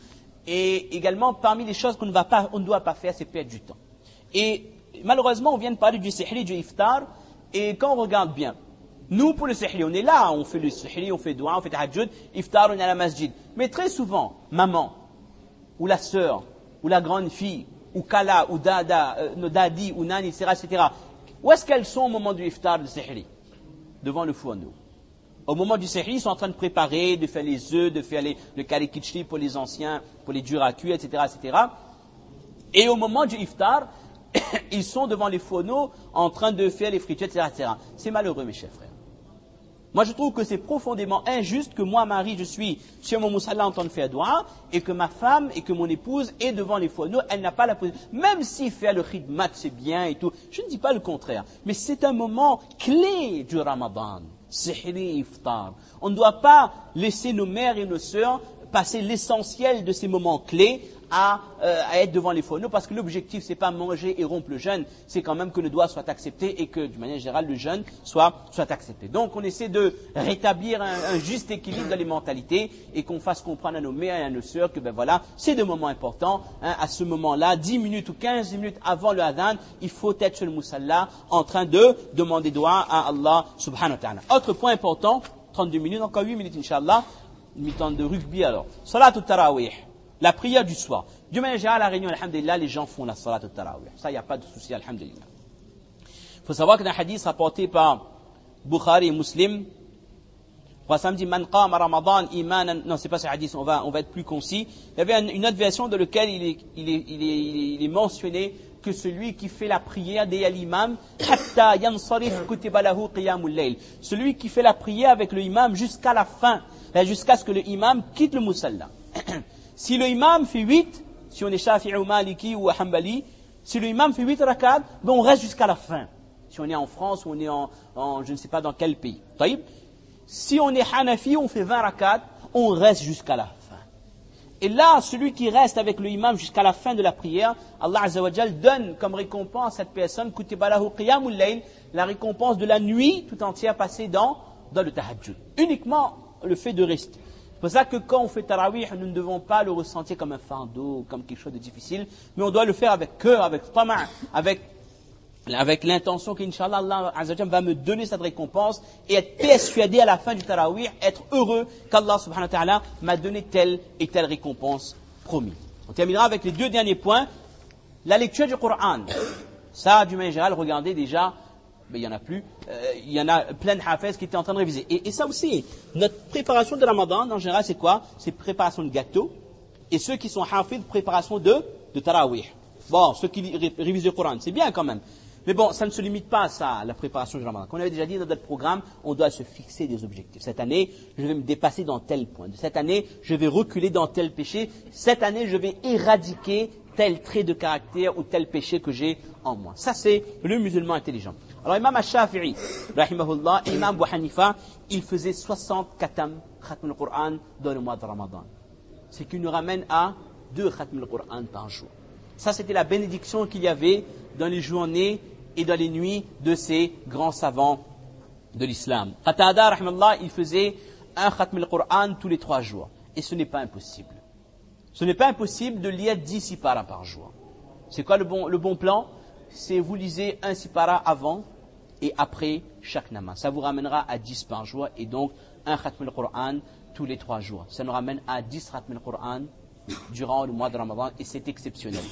Et également, parmi les choses qu'on ne va pas, on ne doit pas faire, c'est perdre du temps. Et malheureusement, on vient de parler du sihri, du iftar, et quand on regarde bien, nous, pour le sihri, on est là, on fait le sihri, on fait doua, on fait tahajjud, iftar, on est à la masjid. Mais très souvent, maman, ou la sœur, ou la grande fille, ou Kala, ou Dada, euh, Dadi, ou Nani, et cetera, et cetera. Où est-ce qu'elles sont au moment du iftar, du sihri? Devant le fourneau. Au moment du sihri, ils sont en train de préparer, de faire les œufs, de faire les, le kalikichli pour les anciens, pour les durs à cuire, et cetera, et cetera. Et au moment du iftar, ils sont devant les fourneaux en train de faire les fritures, et cetera, et cetera. C'est malheureux, mes chers frères. Moi, je trouve que c'est profondément injuste que moi, Marie, je suis sur mon moussala en train de faire doua, et que ma femme et que mon épouse est devant les fourneaux, elle n'a pas la possibilité. Même si faire le khidmat, c'est bien et tout, je ne dis pas le contraire. Mais c'est un moment clé du Ramadan. Sihri iftar. On ne doit pas laisser nos mères et nos sœurs passer l'essentiel de ces moments clés à, euh, à être devant les fourneaux, parce que l'objectif, c'est pas manger et rompre le jeûne, c'est quand même que le doigt soit accepté et que, d'une manière générale, le jeûne soit, soit accepté. Donc, on essaie de rétablir un, un juste équilibre dans les mentalités et qu'on fasse comprendre à nos mères et à nos sœurs que, ben voilà, c'est des moments importants. Hein, à ce moment-là, dix minutes ou quinze minutes avant le adhan, il faut être sur le musalla en train de demander doigt à Allah subhanahu wa ta'ala. Autre point important, trente-deux minutes, encore huit minutes, Inch'Allah, une mi-temps de rugby alors. Salat al-Tarawih. La prière du soir. D'une manière générale, à la réunion, alhamdulillah, les gens font la salat al-tarawih. Ça, il n'y a pas de souci, alhamdulillah. Il faut savoir que dans un hadith rapporté par Bukhari et Muslim, Rassam dit, Man qama Ramadan imanan, non, c'est pas ce hadith, on va, on va être plus concis. Il y avait une, une autre version dans laquelle il est, il est, il est, il est, il est mentionné que celui qui fait la prière derrière l'imam, hatta yansarif kutiba lahu qiyamul layl. Celui qui fait la prière avec le imam jusqu'à la fin, jusqu'à ce que le imam quitte le musalla. Si le imam fait huit, si on est Shafi'i ou Maliki ou Hanbali, si le imam fait huit rakats, ben on reste jusqu'à la fin. Si on est en France ou on est en, en je ne sais pas dans quel pays. Taïb. Si on est Hanafi, on fait vingt rakats, on reste jusqu'à la fin. Et là, celui qui reste avec le imam jusqu'à la fin de la prière, Allah Azza wa Jal donne comme récompense à cette personne, kutiba lahu qiyamul layl, la récompense de la nuit tout entière passée dans, dans le tahajjud. Uniquement le fait de rester. C'est pour ça que quand on fait tarawih, nous ne devons pas le ressentir comme un fardeau, comme quelque chose de difficile, mais on doit le faire avec cœur, avec tama', avec, avec l'intention qu'Inch'Allah, Allah Azza wa Jalla va me donner cette récompense et être persuadé à la fin du tarawih, être heureux qu'Allah subhanahu wa ta'ala m'a donné telle et telle récompense promis. On terminera avec les deux derniers points. La lecture du Coran. Ça, du manière générale, regardez déjà, mais il n'y en a plus, euh, il y en a plein de hafez qui étaient en train de réviser. Et, et ça aussi, notre préparation de Ramadan, en général, c'est quoi? C'est préparation de gâteau. Et ceux qui sont hafiz, préparation de, de tarawih. Bon, ceux qui révisent le Coran, c'est bien quand même. Mais bon, ça ne se limite pas à ça, à la préparation du Ramadan. Comme on avait déjà dit dans notre programme, on doit se fixer des objectifs. Cette année, je vais me dépasser dans tel point. Cette année, je vais reculer dans tel péché. Cette année, je vais éradiquer tel trait de caractère ou tel péché que j'ai en moi. Ça, c'est le musulman intelligent. Alors, Imam Ash-Shafi'i, rahimahullah, et Imam Abu Hanifa, il faisait soixante khatam, khatm al-Qur'an, dans le mois de Ramadan. Ce qui nous ramène à deux khatm al-Qur'an par jour. Ça, c'était la bénédiction qu'il y avait dans les journées et dans les nuits de ces grands savants de l'islam. Qatada, rahimahullah, il faisait un khatm al-Qur'an tous les trois jours. Et ce n'est pas impossible. Ce n'est pas impossible de lire dix sipara par jour. C'est quoi le bon, le bon plan? C'est vous lisez un sipara avant et après chaque namaz. Ça vous ramènera à dix par jour et donc un khatm al-Qur'an tous les trois jours. Ça nous ramène à dix khatm al-Qur'an durant le mois de Ramadan et c'est exceptionnel.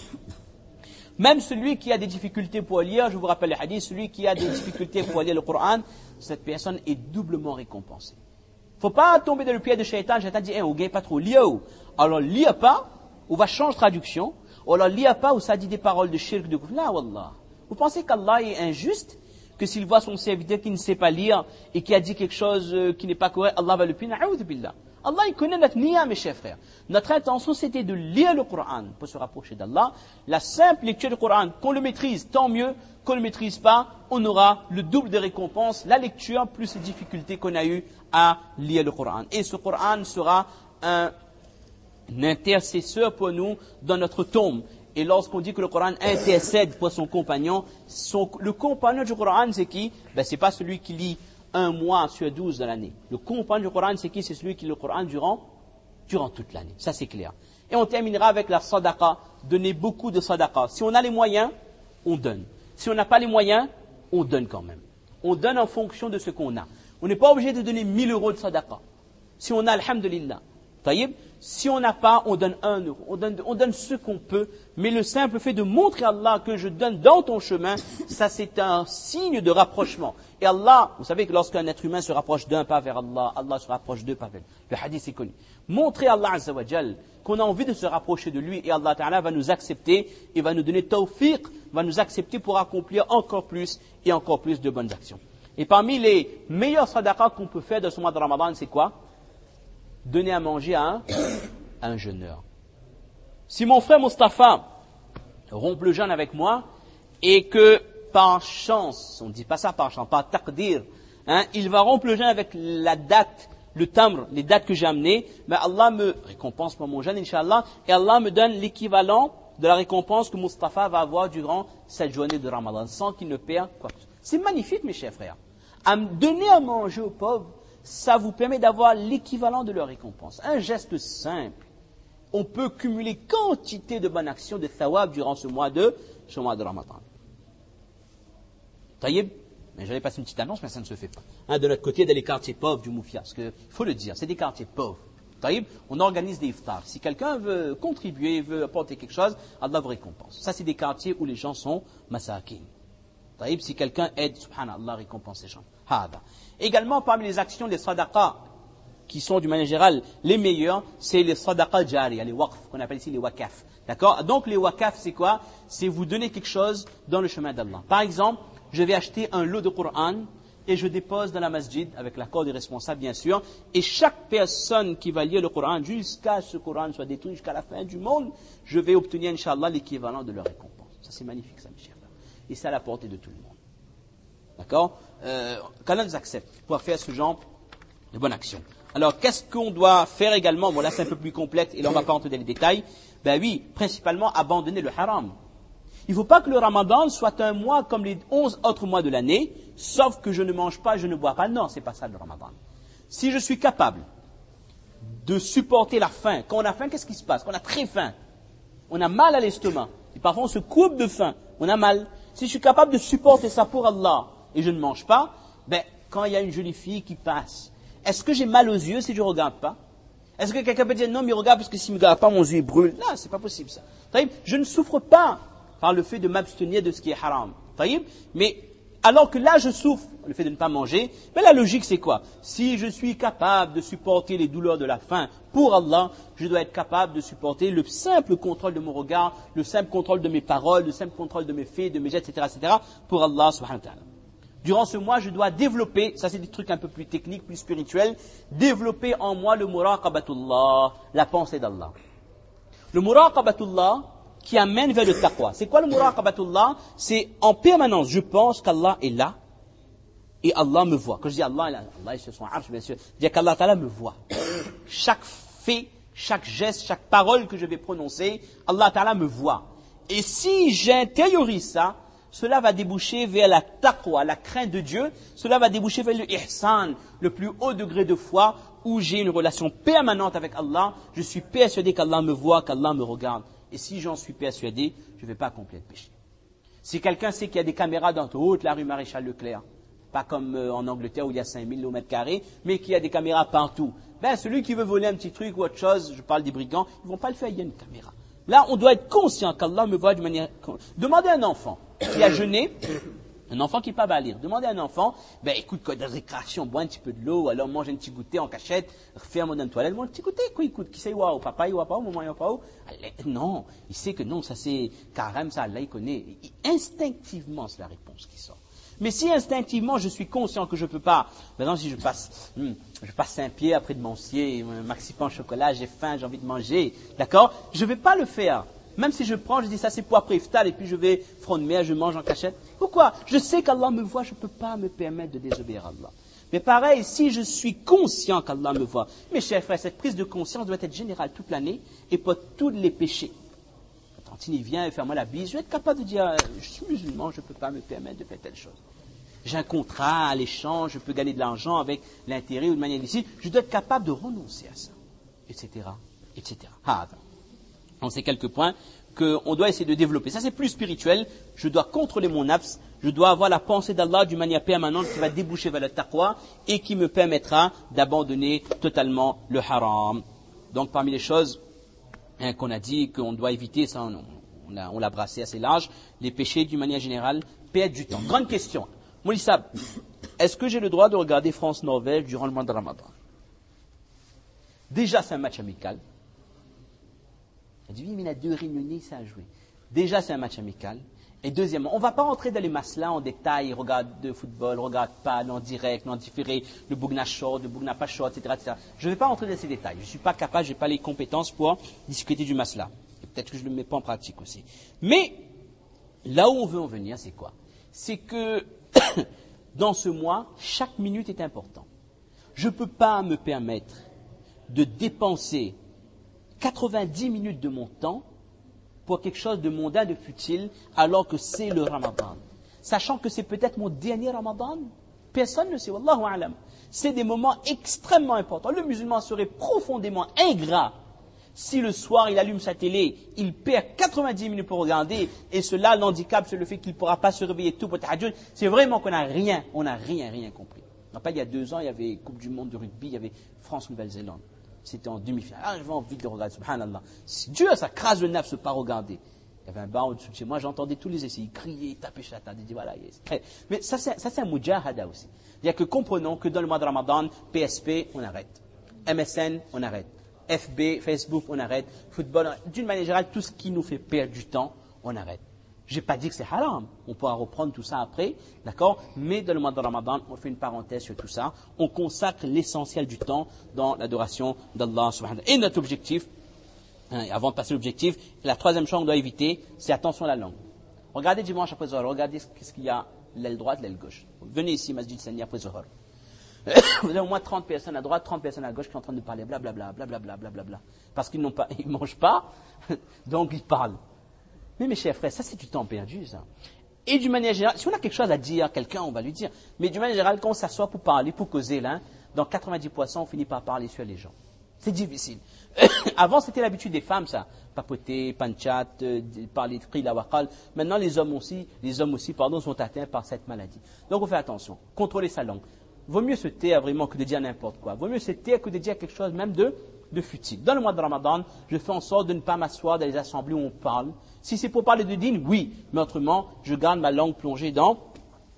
Même celui qui a des difficultés pour lire, je vous rappelle le hadith, celui qui a des difficultés pour lire le Coran, cette personne est doublement récompensée. Il ne faut pas tomber dans le pied de Shaitan. Shaitan dit, hey, on ne gagne pas trop, lis. Alors, lis pas, ou va changer traduction, ou alors lis pas, ou ça dit des paroles de shirk, de kufr. Là, wallah. Vous pensez qu'Allah est injuste, que s'il voit son serviteur qui ne sait pas lire, et qui a dit quelque chose qui n'est pas correct, Allah va le punir? A'oudhu billah. Allah, il connaît notre niya, mes chers frères. Notre intention, c'était de lire le Coran pour se rapprocher d'Allah. La simple lecture du Coran, qu'on le maîtrise, tant mieux. Qu'on ne le maîtrise pas, on aura le double des récompenses, la lecture plus les difficultés qu'on a eues à lire le Coran. Et ce Coran sera un, un intercesseur pour nous dans notre tombe. Et lorsqu'on dit que le Coran intercède pour son compagnon, son, le compagnon du Coran, c'est qui? Ben, c'est pas celui qui lit un mois sur douze de l'année. Le compagnon du Coran, c'est qui? C'est celui qui lit le Coran durant, durant toute l'année. Ça, c'est clair. Et on terminera avec la sadaqa. Donner beaucoup de sadaqa. Si on a les moyens, on donne. Si on n'a pas les moyens, on donne quand même. On donne en fonction de ce qu'on a. On n'est pas obligé de donner mille euros de sadaqa. Si on a, alhamdulillah. Taïb, si on n'a pas, on donne un euro. On donne, on donne ce qu'on peut. Mais le simple fait de montrer à Allah que je donne dans ton chemin, ça c'est un signe de rapprochement. Et Allah, vous savez que lorsqu'un être humain se rapproche d'un pas vers Allah, Allah se rapproche deux pas vers lui. Le hadith est connu. Montrer à Allah Azza wa Jal qu'on a envie de se rapprocher de lui et Allah Ta'ala va nous accepter et va nous donner tawfiq, va nous accepter pour accomplir encore plus et encore plus de bonnes actions. Et parmi les meilleurs sadaqas qu'on peut faire de ce mois de Ramadan, c'est quoi? Donner à manger à un, à un jeûneur. Si mon frère Mustafa rompt le jeûne avec moi et que par chance, on ne dit pas ça par chance, par taqdir, hein, il va rompre le jeûne avec la date, le tamr, les dates que j'ai amenées, mais Allah me récompense pour mon jeûne, Inch'Allah, et Allah me donne l'équivalent de la récompense que Mustafa va avoir durant cette journée de Ramadan, sans qu'il ne perde quoi que ce soit. C'est magnifique, mes chers frères. À donner à manger aux pauvres, ça vous permet d'avoir l'équivalent de leur récompense. Un geste simple. On peut cumuler quantité de bonnes actions, de thawab durant ce mois de, ce mois de Ramadan. Taïb, mais j'allais passer une petite annonce, mais ça ne se fait pas. Hein, de notre côté, dans les quartiers pauvres du Moufia, parce qu'il faut le dire, c'est des quartiers pauvres. Taïb, on organise des iftars. Si quelqu'un veut contribuer, veut apporter quelque chose, Allah vous récompense. Ça, c'est des quartiers où les gens sont masakin. Taïb, si quelqu'un aide, subhanallah, Allah récompense les gens. Hada. Également, parmi les actions des sadaqas, qui sont d'une manière générale les meilleurs, c'est les sadaqas jariya, les waqf, qu'on appelle ici les wakaf. D'accord? Donc, les wakaf, c'est quoi? C'est vous donner quelque chose dans le chemin d'Allah. Par exemple, je vais acheter un lot de Coran et je dépose dans la masjid, avec l'accord des responsables, bien sûr, et chaque personne qui va lire le Coran, jusqu'à ce Coran soit détruit, jusqu'à la fin du monde, je vais obtenir, Inch'Allah, l'équivalent de leur récompense. Ça, c'est magnifique, ça, mes chers frères. Et c'est à la portée de tout le monde. D'accord? euh, Qu'Allah nous accepte pour faire ce genre de bonne action. Alors, qu'est-ce qu'on doit faire également? Bon, là, c'est un peu plus complexe, et là, on ne va pas entrer dans les détails. Ben oui, principalement, abandonner le haram. Il ne faut pas que le Ramadan soit un mois comme les onze autres mois de l'année, sauf que je ne mange pas, je ne bois pas. Non, c'est pas ça le Ramadan. Si je suis capable de supporter la faim, quand on a faim, qu'est-ce qui se passe? Quand on a très faim, on a mal à l'estomac. Et parfois, on se coupe de faim, on a mal. Si je suis capable de supporter ça pour Allah et je ne mange pas, ben, quand il y a une jolie fille qui passe, est-ce que j'ai mal aux yeux si je ne regarde pas? Est-ce que quelqu'un peut dire non, mais regarde parce que s'il ne me regarde pas, mon yeux brûle? Non, c'est pas possible ça. Je ne souffre pas par le fait de m'abstenir de ce qui est haram. Mais alors que là, je souffre, le fait de ne pas manger, mais la logique c'est quoi? Si je suis capable de supporter les douleurs de la faim pour Allah, je dois être capable de supporter le simple contrôle de mon regard, le simple contrôle de mes paroles, le simple contrôle de mes faits, de mes gestes, et cetera, et cetera, pour Allah subhanahu wa ta'ala. Durant ce mois, je dois développer, ça c'est des trucs un peu plus techniques, plus spirituels, développer en moi le muraqabatullah, la pensée d'Allah. Le muraqabatullah qui amène vers le taqwa. C'est quoi le muraqabatullah? C'est en permanence, je pense qu'Allah est là et Allah me voit. Quand je dis Allah, Allah est sur son arsh, bien sûr, je dis qu'Allah Ta'ala me voit. Chaque fait, chaque geste, chaque parole que je vais prononcer, Allah Ta'ala me voit. Et si j'intériorise ça, cela va déboucher vers la taqwa, la crainte de Dieu. Cela va déboucher vers le ihsan, le plus haut degré de foi, où j'ai une relation permanente avec Allah. Je suis persuadé qu'Allah me voit, qu'Allah me regarde. Et si j'en suis persuadé, je ne vais pas accomplir le péché. Si quelqu'un sait qu'il y a des caméras dans toute la rue Maréchal Leclerc, pas comme euh, en Angleterre où il y a cinq mille au mètre carré, mais qu'il y a des caméras partout, ben celui qui veut voler un petit truc ou autre chose, je parle des brigands, ils ne vont pas le faire, il y a une caméra. Là, on doit être conscient qu'Allah me voit d'une manière... Demandez à un enfant qui a jeûné, un enfant qui ne peut pas lire. Demandez à un enfant, ben écoute, quand de récréation, bois un petit peu de l'eau, alors mange un petit goûter en cachette, ferme dans une toilette, mange un petit goûter, quoi, écoute, qui sait, waouh, papa, il pas, maman, il pas, non, il sait que non, ça c'est carême, ça, Allah, il connaît. Instinctivement, c'est la réponse qui sort. Mais si instinctivement je suis conscient que je ne peux pas, par exemple si je passe, hmm, je passe Saint-Pierre après de Monsier, un maxi pain au chocolat, j'ai faim, j'ai envie de manger, d'accord? Je ne vais pas le faire. Même si je prends, je dis ça c'est pour après iftar et puis je vais front de mer, je mange en cachette. Pourquoi? Je sais qu'Allah me voit, je ne peux pas me permettre de désobéir à Allah. Mais pareil, si je suis conscient qu'Allah me voit, mes chers frères, cette prise de conscience doit être générale toute l'année et pour tous les péchés. Quand Tantine vient et fait moi la bise, je vais être capable de dire, je suis musulman, je ne peux pas me permettre de faire telle chose. J'ai un contrat à l'échange, je peux gagner de l'argent avec l'intérêt ou de manière illicite, je dois être capable de renoncer à ça, et cetera, et cetera. Ah, donc c'est quelques points qu'on doit essayer de développer. Ça c'est plus spirituel, je dois contrôler mon nafs, je dois avoir la pensée d'Allah d'une manière permanente qui va déboucher vers le taqwa et qui me permettra d'abandonner totalement le haram. Donc parmi les choses hein, qu'on a dit qu'on doit éviter, ça on, on, a, on l'a brassé assez large, les péchés d'une manière générale, perdre du temps. Grande question. Moulissa, est-ce que j'ai le droit de regarder France-Norvège durant le mois de Ramadan? Déjà, c'est un match amical. Elle dit, oui, mais il y a deux réunionnais, ça a joué. Déjà, c'est un match amical. Et deuxièmement, on ne va pas rentrer dans les maslas en détail, regarde de football, regarde pas, non direct, non différé, le Bougna short, le Bougna pas short, et cetera, et cetera. Je ne vais pas rentrer dans ces détails. Je ne suis pas capable, je n'ai pas les compétences pour discuter du masla. Et peut-être que je ne le mets pas en pratique aussi. Mais, là où on veut en venir, c'est quoi? C'est que, dans ce mois, chaque minute est importante. Je ne peux pas me permettre de dépenser quatre-vingt-dix minutes de mon temps pour quelque chose de mondain, de futile, alors que c'est le Ramadan. Sachant que c'est peut-être mon dernier Ramadan, personne ne sait, wallahu a'lam. C'est des moments extrêmement importants. Le musulman serait profondément ingrat si le soir il allume sa télé, il perd quatre-vingt-dix minutes pour regarder, et cela, l'handicap, c'est le fait qu'il ne pourra pas se réveiller tout pour tahajjud. C'est vraiment qu'on n'a rien, on n'a rien, rien compris. Pas il y a deux ans, il y avait Coupe du Monde de rugby, il y avait France-Nouvelle-Zélande. C'était en demi-finale. Ah, j'avais envie de regarder, subhanallah. Dieu, ça crase le nerf, ne pas regarder. Il y avait un bar au-dessus de chez moi, j'entendais tous les essais, ils criaient, ils tapaient sur la table, ils disaient voilà. Yes. Mais ça, c'est, ça, c'est un mujahada aussi. C'est-à-dire que comprenons que dans le mois de Ramadan, P S P, on arrête. M S N, on arrête. F B, Facebook, on arrête. Football, d'une manière générale, tout ce qui nous fait perdre du temps, on arrête. Je n'ai pas dit que c'est haram. On pourra reprendre tout ça après, d'accord? Mais dans le mois de Ramadan, on fait une parenthèse sur tout ça. On consacre l'essentiel du temps dans l'adoration d'Allah subhanahu wa ta'ala. Et notre objectif, hein, avant de passer à l'objectif, la troisième chose qu'on doit éviter, c'est attention à la langue. Regardez dimanche après Zohar, regardez ce qu'il y a, l'aile droite, l'aile gauche. Venez ici, Masjid Sani, après Zohar. Vous avez au moins trente personnes à droite, trente personnes à gauche qui sont en train de parler blablabla, blablabla, blablabla. Parce qu'ils n'ont pas, ils mangent pas, donc ils parlent. Mais mes chers frères, ça c'est du temps perdu, ça. Et d'une manière générale, si on a quelque chose à dire à quelqu'un, on va lui dire. Mais d'une manière générale, quand on s'assoit pour parler, pour causer là, dans quatre-vingt-dix pour cent, on finit par parler sur les gens. C'est difficile. Avant, c'était l'habitude des femmes, ça. Papoter, panchat, euh, parler de prix, la waqal. Maintenant, les hommes aussi, les hommes aussi, pardon, sont atteints par cette maladie. Donc, on fait attention. Contrôler sa langue. Vaut mieux se taire vraiment que de dire n'importe quoi. Vaut mieux se taire que de dire quelque chose même de, de futile. Dans le mois de Ramadan, je fais en sorte de ne pas m'asseoir dans les assemblées où on parle. Si c'est pour parler de dîne, oui. Mais autrement, je garde ma langue plongée dans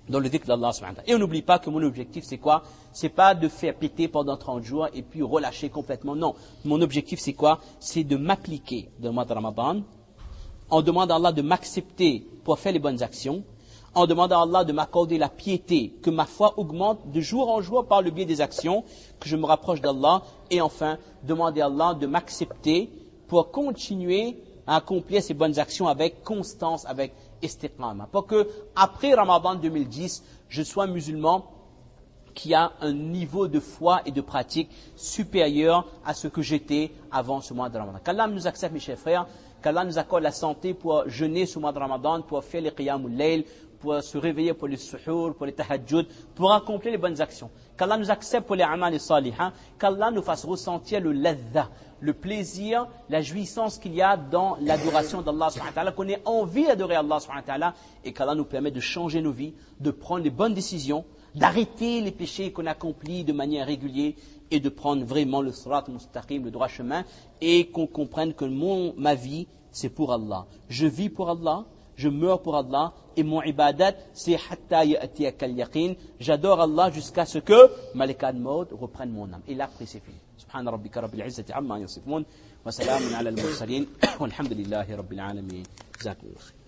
dans le dhikr d'Allah subhanahu wa ta'ala. Et on n'oublie pas que mon objectif, c'est quoi? C'est pas de faire péter pendant trente jours et puis relâcher complètement. Non. Mon objectif, c'est quoi? C'est de m'appliquer dans le mois de Ramadan, en demandant à Allah de m'accepter pour faire les bonnes actions, en demandant à Allah de m'accorder la piété, que ma foi augmente de jour en jour par le biais des actions, que je me rapproche d'Allah, et enfin, demander à Allah de m'accepter pour continuer à accomplir ces bonnes actions avec constance, avec istiqama. Pour que, après Ramadan deux mille dix, je sois un musulman qui a un niveau de foi et de pratique supérieur à ce que j'étais avant ce mois de Ramadan. Qu'Allah nous accepte, mes chers frères, qu'Allah nous accorde la santé pour jeûner ce mois de Ramadan, pour faire les qiyamul layl, pour se réveiller pour les suhour, pour les tahajjud, pour accomplir les bonnes actions. Qu'Allah nous accepte pour les amal et salihah, qu'Allah nous fasse ressentir le ladha, le plaisir, la jouissance qu'il y a dans l'adoration d'Allah subhanahu wa ta'ala, qu'on ait envie d'adorer Allah subhanahu wa ta'ala, et qu'Allah nous permette de changer nos vies, de prendre les bonnes décisions, d'arrêter les péchés qu'on accomplit de manière régulière et de prendre vraiment le sirat mustaqim, le droit chemin, et qu'on comprenne que mon, ma vie, c'est pour Allah. Je vis pour Allah, je meurs pour Allah, et mon ibadat, c'est hatta ya'tiyaka al-yaqin. J'adore Allah jusqu'à ce que Malika al-Maut reprenne mon âme. Et là, après, c'est fini. Subhana rabbika rabbil izzati amma yasifun, wa salamun ala al-mursalin, walhamdulillahi rabbil alamin. Jazakumullah.